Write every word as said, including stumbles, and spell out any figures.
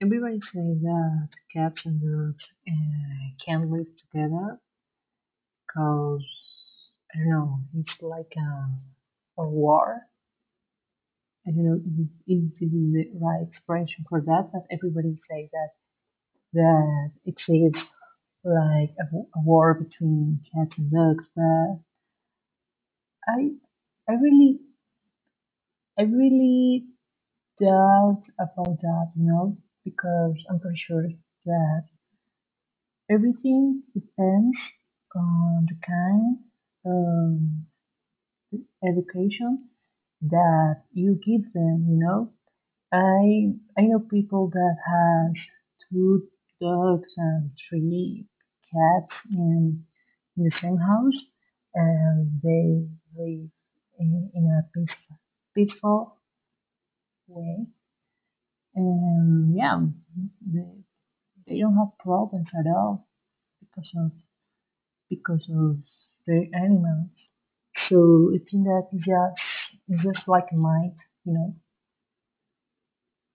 Everybody say that cats and dogs uh, can't live together because I don't know. It's like a, a war. I don't know if, if this is the right expression for that, but everybody say that that exists like a, a war between cats and dogs. But I I really I really doubt about that, you know, because I'm pretty sure that everything depends on the kind of education that you give them, you know. I I know people that has two dogs and three cats in, in the same house and they live in, in a peaceful, peaceful way. And yeah, they, they don't have problems at all because of because of the animals. So I think that is just it's just like a mind, you know.